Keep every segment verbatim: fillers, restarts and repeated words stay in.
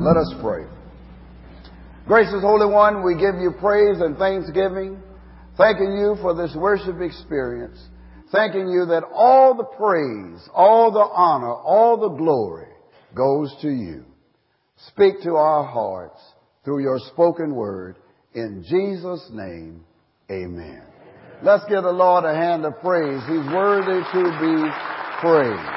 Let us pray. Gracious Holy One, we give you praise and thanksgiving, thanking you for this worship experience, thanking you that all the praise, all the honor, all the glory goes to you. Speak to our hearts through your spoken word. In Jesus' name, amen. Let's give the Lord a hand of praise. He's worthy to be praised.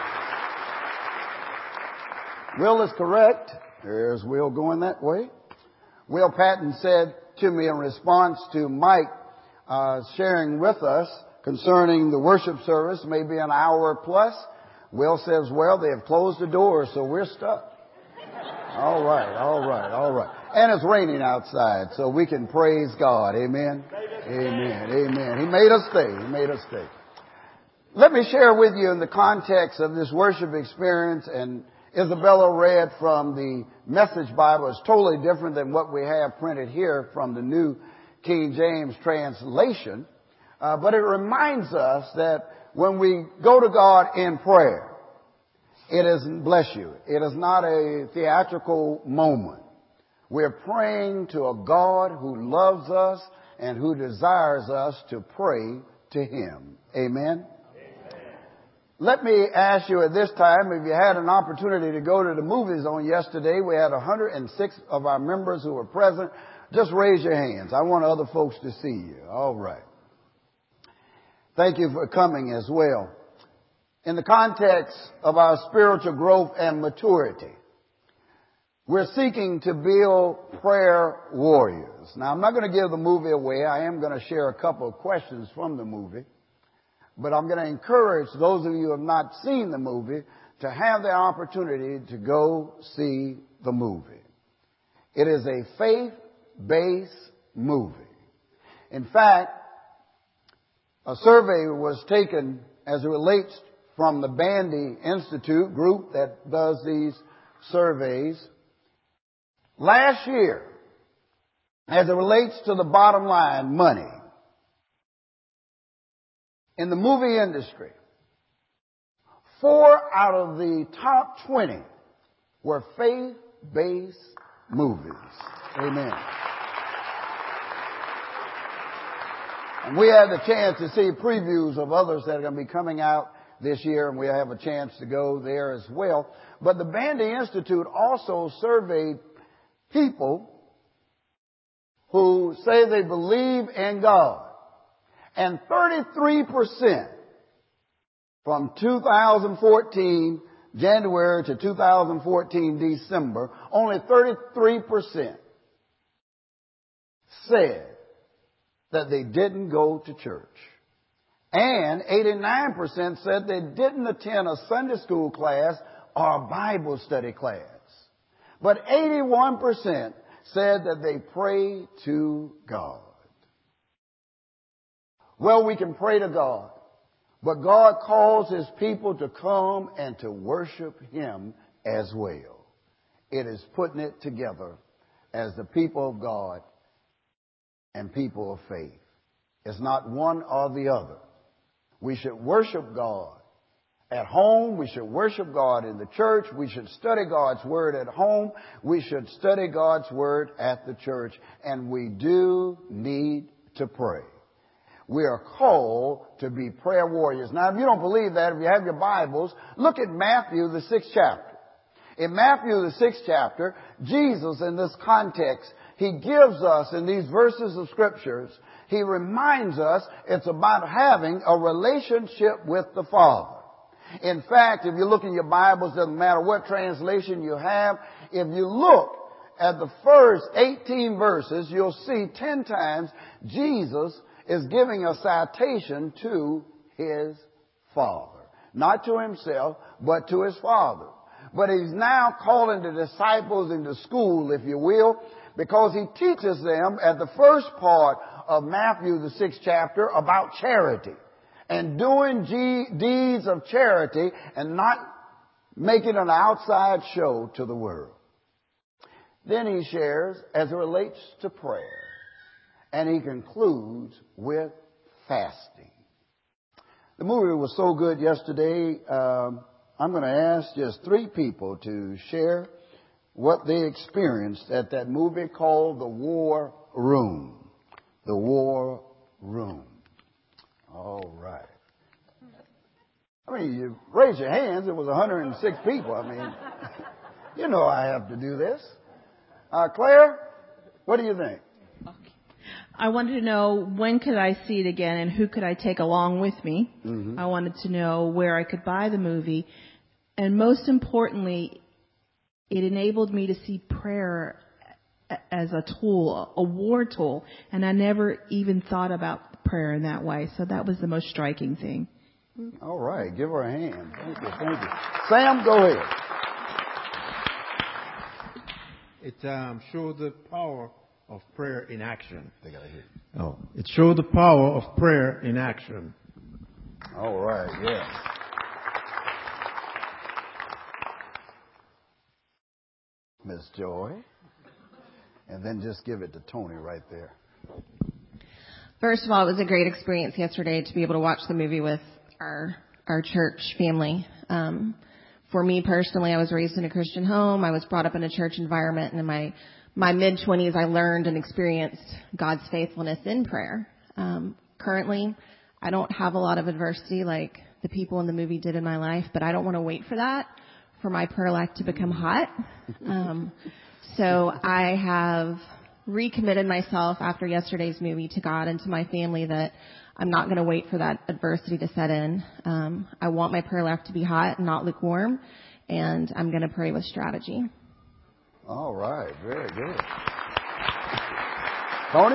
Will is correct. There's Will going that way. Will Patton said to me in response to Mike uh, sharing with us concerning the worship service, maybe an hour plus. Will says, well, they have closed the doors, so we're stuck. All right, all right, all right. And it's raining outside, so we can praise God. Amen. Amen. Amen. He made us stay. He made us stay. Let me share with you in the context of this worship experience, and Isabella read from the Message Bible. It's totally different than what we have printed here from the New King James translation. Uh, but it reminds us that when we go to God in prayer, it is, bless you, it is not a theatrical moment. We're praying to a God who loves us and who desires us to pray to Him. Amen? Let me ask you at this time, if you had an opportunity to go to the movies on yesterday, we had one hundred six of our members who were present. Just raise your hands. I want other folks to see you. All right. Thank you for coming as well. In the context of our spiritual growth and maturity, we're seeking to build prayer warriors. Now, I'm not going to give the movie away. I am going to share a couple of questions from the movie. But I'm going to encourage those of you who have not seen the movie to have the opportunity to go see the movie. It is a faith-based movie. In fact, a survey was taken as it relates from the Bandy Institute group that does these surveys last year as it relates to the bottom line, money. In the movie industry, four out of the top twenty were faith-based movies. Amen. And we had the chance to see previews of others that are going to be coming out this year, and we have a chance to go there as well. But the Bandy Institute also surveyed people who say they believe in God. And thirty-three percent from two thousand fourteen, January to two thousand fourteen, December, only thirty-three percent said that they didn't go to church. And eighty-nine percent said they didn't attend a Sunday school class or a Bible study class. But eighty-one percent said that they pray to God. Well, we can pray to God, but God calls His people to come and to worship Him as well. It is putting it together as the people of God and people of faith. It's not one or the other. We should worship God at home. We should worship God in the church. We should study God's Word at home. We should study God's Word at the church. And we do need to pray. We are called to be prayer warriors. Now, if you don't believe that, if you have your Bibles, look at Matthew, the sixth chapter. In Matthew, the sixth chapter, Jesus, in this context, He gives us, in these verses of Scriptures, He reminds us it's about having a relationship with the Father. In fact, if you look in your Bibles, doesn't matter what translation you have, if you look at the first eighteen verses, you'll see ten times Jesus is giving a citation to His Father. Not to Himself, but to His Father. But He's now calling the disciples into school, if you will, because He teaches them at the first part of Matthew, the sixth chapter, about charity. And doing G- deeds of charity and not making an outside show to the world. Then He shares as it relates to prayer. And He concludes with fasting. The movie was so good yesterday, um, I'm going to ask just three people to share what they experienced at that movie called The War Room. The War Room. All right. I mean, you raise your hands. It was one hundred six people. I mean, you know I have to do this. Uh, Claire, what do you think? I wanted to know when could I see it again and who could I take along with me. Mm-hmm. I wanted to know where I could buy the movie. And most importantly, it enabled me to see prayer as a tool, a war tool. And I never even thought about prayer in that way. So that was the most striking thing. All right. Give her a hand. Thank you. Thank you. Sam, go ahead. It um, showed the power of prayer in action. They gotta hear. Oh, it showed the power of prayer in action. All right, yeah. Miss Joy. And then just give it to Tony right there. First of all, it was a great experience yesterday to be able to watch the movie with our our church family. Um, for me personally, I was raised in a Christian home. I was brought up in a church environment, and in my my mid-twenties, I learned and experienced God's faithfulness in prayer. Um, currently, I don't have a lot of adversity like the people in the movie did in my life, but I don't want to wait for that, for my prayer life to become hot. Um, so I have recommitted myself after yesterday's movie to God and to my family that I'm not going to wait for that adversity to set in. Um, I want my prayer life to be hot and not lukewarm, and I'm going to pray with strategy. All right, very good. Tony?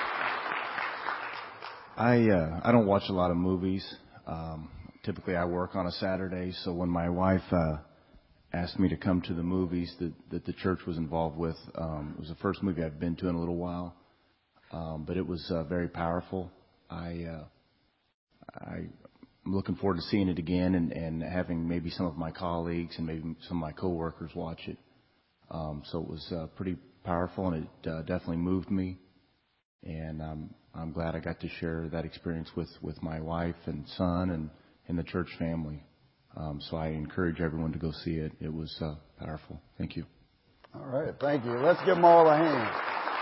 I uh, I don't watch a lot of movies. Um, typically, I work on a Saturday, so when my wife uh, asked me to come to the movies that, that the church was involved with, um, it was the first movie I've been to in a little while, um, but it was uh, very powerful. I uh, I'm looking forward to seeing it again and, and having maybe some of my colleagues and maybe some of my coworkers watch it. Um, so it was uh, pretty powerful, and it uh, definitely moved me. And um, I'm glad I got to share that experience with, with my wife and son and, and the church family. Um, so I encourage everyone to go see it. It was uh, powerful. Thank you. All right, thank you. Let's give them all a hand.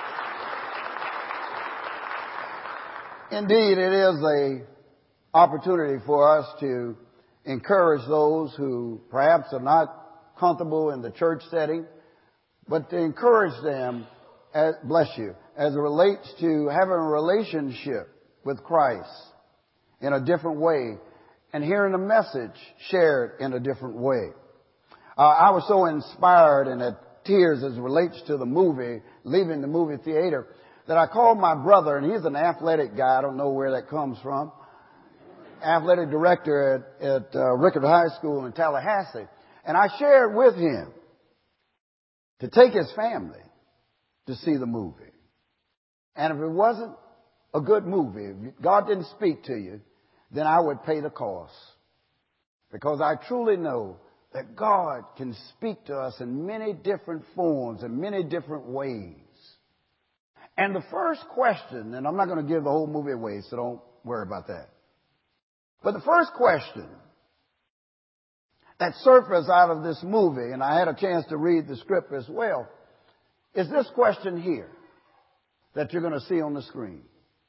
Indeed, it is a opportunity for us to encourage those who perhaps are not comfortable in the church setting, but to encourage them, as, bless you, as it relates to having a relationship with Christ in a different way and hearing the message shared in a different way. Uh, I was so inspired and at tears as it relates to the movie, leaving the movie theater, that I called my brother, and he's an athletic guy. I don't know where that comes from. Athletic director at, at uh, Rickard High School in Tallahassee. And I shared with him to take his family to see the movie. And if it wasn't a good movie, if God didn't speak to you, then I would pay the cost. Because I truly know that God can speak to us in many different forms and many different ways. And the first question, and I'm not going to give the whole movie away, so don't worry about that. But the first question that surfaced out of this movie, and I had a chance to read the script as well, is this question here that you're going to see on the screen.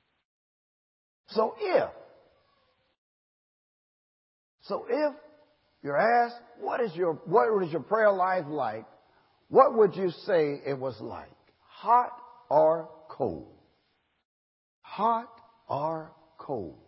So if, so if you're asked, what is your, what is your prayer life like? What would you say it was like? Hot or cold? Hot or cold?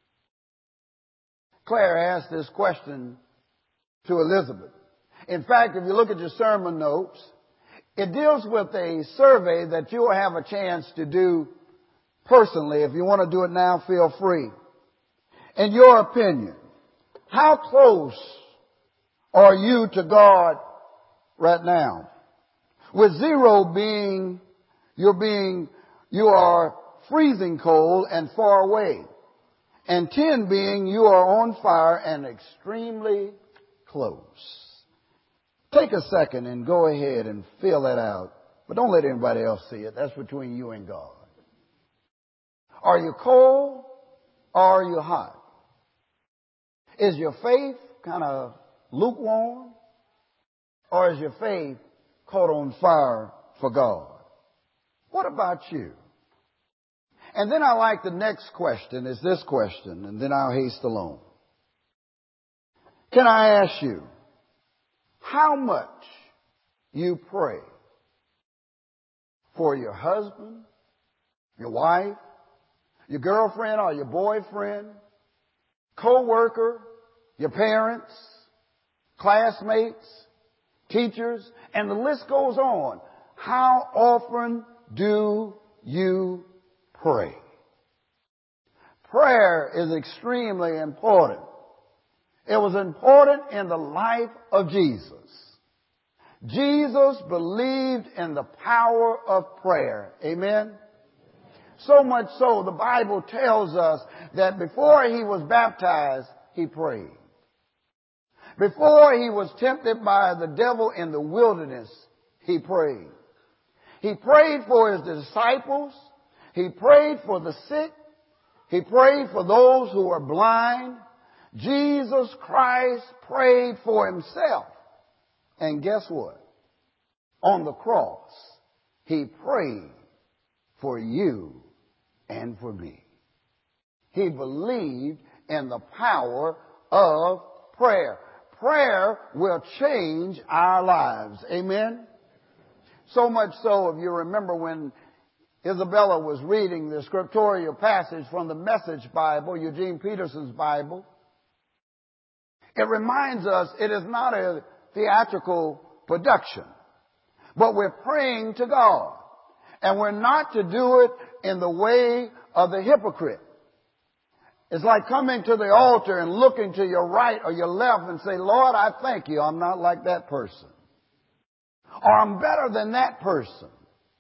Claire asked this question to Elizabeth. In fact, if you look at your sermon notes, it deals with a survey that you'll have a chance to do personally. If you want to do it now, feel free. In your opinion, how close are you to God right now? With zero being, you're being, you are freezing cold and far away. And ten being, you are on fire and extremely close. Take a second and go ahead and fill that out. But don't let anybody else see it. That's between you and God. Are you cold or are you hot? Is your faith kind of lukewarm or is your faith caught on fire for God. What about you? And then I like the next question is this question, and then I'll haste along. Can I ask you how much you pray for your husband, your wife, your girlfriend or your boyfriend, co-worker, your parents, classmates, teachers, and the list goes on. How often do you pray? Prayer is extremely important. It was important in the life of Jesus. Jesus believed in the power of prayer. Amen? So much so, the Bible tells us that before he was baptized, he prayed. Before he was tempted by the devil in the wilderness, he prayed. He prayed for his disciples. He prayed for the sick. He prayed for those who were blind. Jesus Christ prayed for himself. And guess what? On the cross, he prayed for you and for me. He believed in the power of prayer. Prayer will change our lives. Amen? So much so, if you remember when Isabella was reading the scriptorial passage from the Message Bible, Eugene Peterson's Bible, it reminds us it is not a theatrical production, but we're praying to God. And we're not to do it in the way of the hypocrite. It's like coming to the altar and looking to your right or your left and say, Lord, I thank you. I'm not like that person. Or I'm better than that person.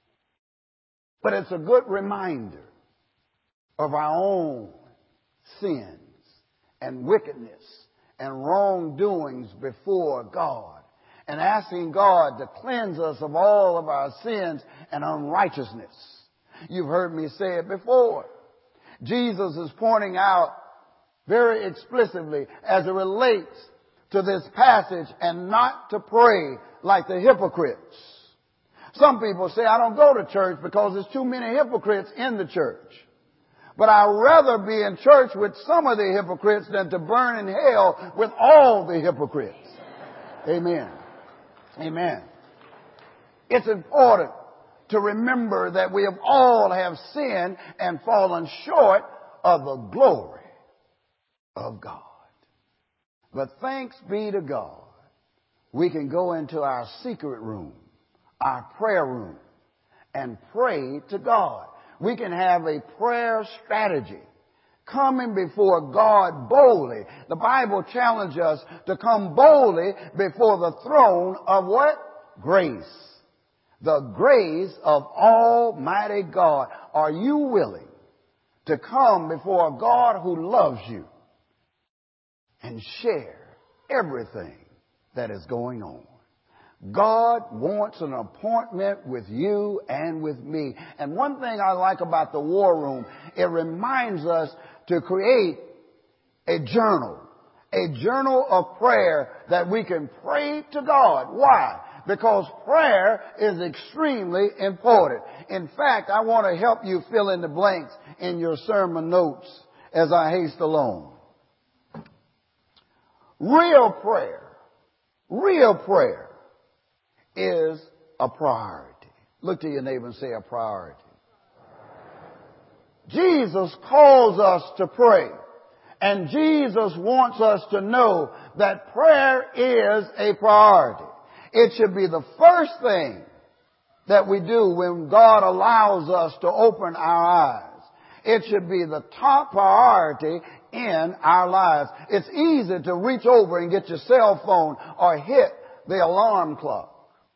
But it's a good reminder of our own sins and wickedness and wrongdoings before God. And asking God to cleanse us of all of our sins and unrighteousness. You've heard me say it before. Jesus is pointing out very explicitly as it relates to this passage and not to pray like the hypocrites. Some people say, I don't go to church because there's too many hypocrites in the church. But I'd rather be in church with some of the hypocrites than to burn in hell with all the hypocrites. Amen. Amen. It's important to remember that we have all have sinned and fallen short of the glory of God. But thanks be to God, we can go into our secret room, our prayer room, and pray to God. We can have a prayer strategy. Coming before God boldly. The Bible challenges us to come boldly before the throne of what? Grace. The grace of Almighty God. Are you willing to come before a God who loves you and share everything that is going on? God wants an appointment with you and with me. And one thing I like about the war room, it reminds us to create a journal, a journal of prayer that we can pray to God. Why? Because prayer is extremely important. In fact, I want to help you fill in the blanks in your sermon notes as I haste along. Real prayer, real prayer is a priority. Look to your neighbor and say a priority. Jesus calls us to pray. And Jesus wants us to know that prayer is a priority. It should be the first thing that we do when God allows us to open our eyes. It should be the top priority in our lives. It's easy to reach over and get your cell phone or hit the alarm clock.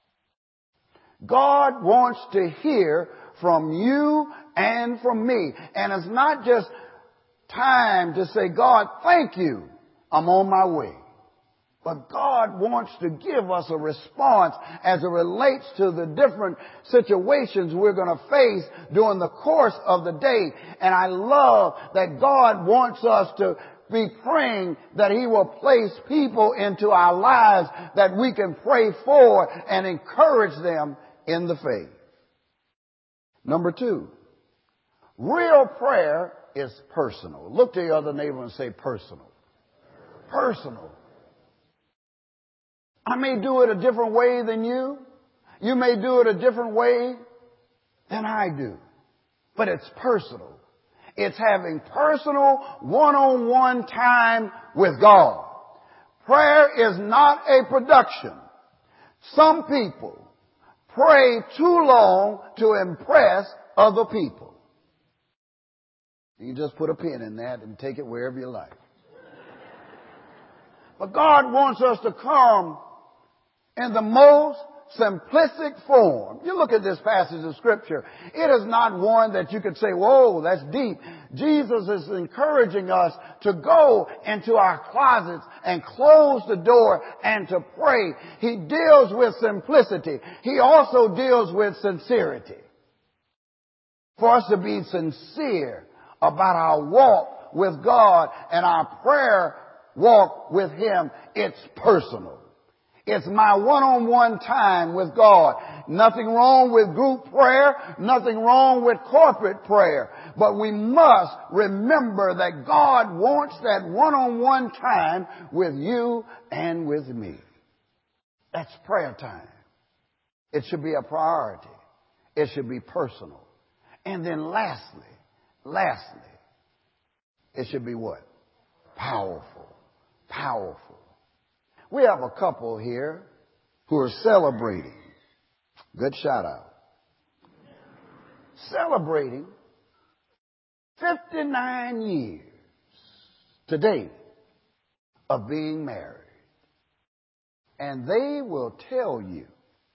God wants to hear from you and from me. And it's not just time to say, God, thank you, I'm on my way. But God wants to give us a response as it relates to the different situations we're going to face during the course of the day. And I love that God wants us to be praying that He will place people into our lives that we can pray for and encourage them in the faith. Number two, real prayer is personal. Look to your other neighbor and say personal. Personal. I may do it a different way than you. You may do it a different way than I do. But it's personal. It's having personal one-on-one time with God. Prayer is not a production. Some people pray too long to impress other people. You just put a pin in that and take it wherever you like. But God wants us to come in the most simplistic form. You look at this passage of Scripture. It is not one that you could say, whoa, that's deep. Jesus is encouraging us to go into our closets and close the door and to pray. He deals with simplicity. He also deals with sincerity. For us to be sincere about our walk with God and our prayer walk with Him, it's personal. It's my one-on-one time with God. Nothing wrong with group prayer, nothing wrong with corporate prayer. But we must remember that God wants that one-on-one time with you and with me. That's prayer time. It should be a priority. It should be personal. And then lastly, lastly, it should be what? Powerful. Powerful. We have a couple here who are celebrating. Good shout out. Celebrating fifty-nine years today of being married. And they will tell you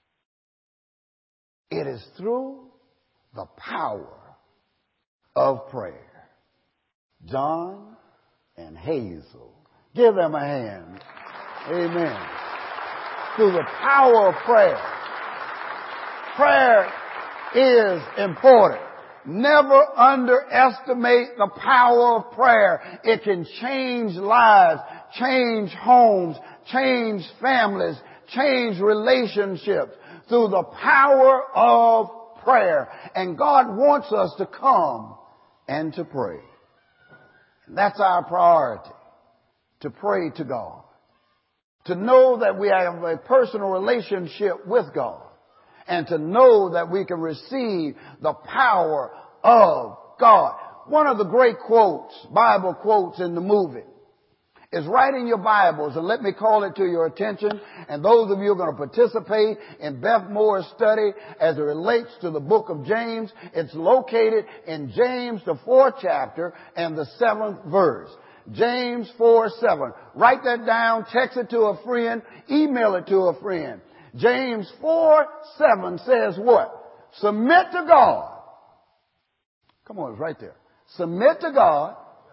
it is through the power of prayer. John and Hazel. Give them a hand. Amen. Through the power of prayer. Prayer is important. Never underestimate the power of prayer. It can change lives, change homes, change families, change relationships through the power of prayer. And God wants us to come and to pray. And that's our priority, to pray to God. To know that we have a personal relationship with God. And to know that we can receive the power of God. One of the great quotes, Bible quotes in the movie, is right in your Bibles, and let me call it to your attention. And those of you who are going to participate in Beth Moore's study as it relates to the book of James, it's located in James, the fourth chapter and the seventh verse. James four seven. Write that down, text it to a friend, email it to a friend. James four seven says what? Submit to God. Come on, it's right there. Submit to God.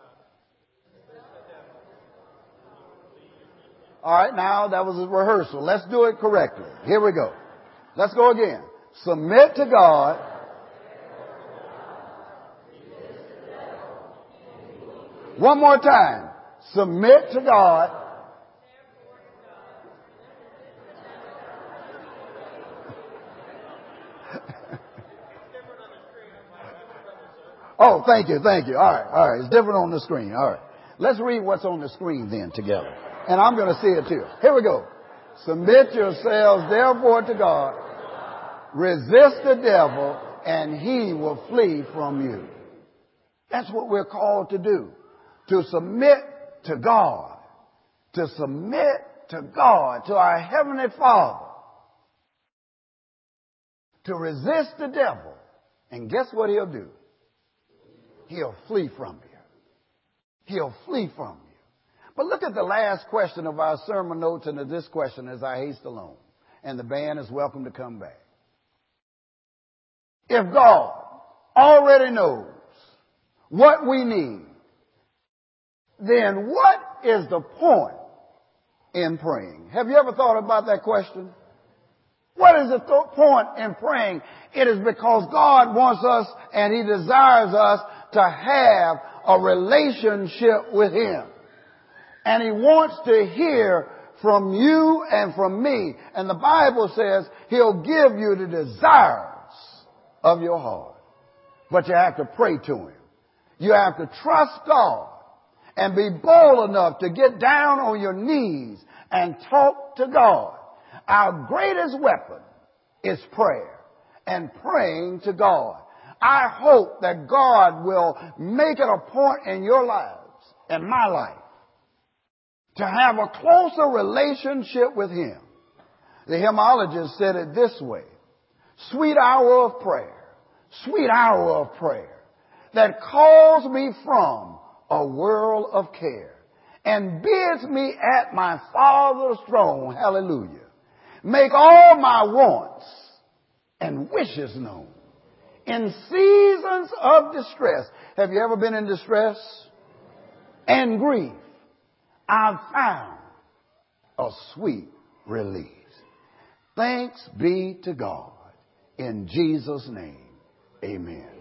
All right, now that was a rehearsal. Let's do it correctly. Here we go. Let's go again. Submit to God. One more time. Submit to God. Oh, thank you, thank you. All right, all right. It's different on the screen. All right. Let's read what's on the screen then together. And I'm going to see it too. Here we go. Submit yourselves therefore to God. Resist the devil and he will flee from you. That's what we're called to do. To submit to God. To submit to God, to our Heavenly Father. To resist the devil. And guess what he'll do? He'll flee from you. He'll flee from you. But look at the last question of our sermon notes and of this question as I haste along. And the band is welcome to come back. If God already knows what we need, then what is the point in praying? Have you ever thought about that question? What is the th- point in praying? It is because God wants us and He desires us to have a relationship with Him. And he wants to hear from you and from me. And the Bible says he'll give you the desires of your heart. But you have to pray to him. You have to trust God and be bold enough to get down on your knees and talk to God. Our greatest weapon is prayer and praying to God. I hope that God will make it a point in your lives, in my life, to have a closer relationship with him. The hymnologist said it this way: sweet hour of prayer, sweet hour of prayer, that calls me from a world of care and bids me at my Father's throne, hallelujah, make all my wants and wishes known. In seasons of distress, have you ever been in distress and grief? I've found a sweet release. Thanks be to God. In Jesus' name, amen.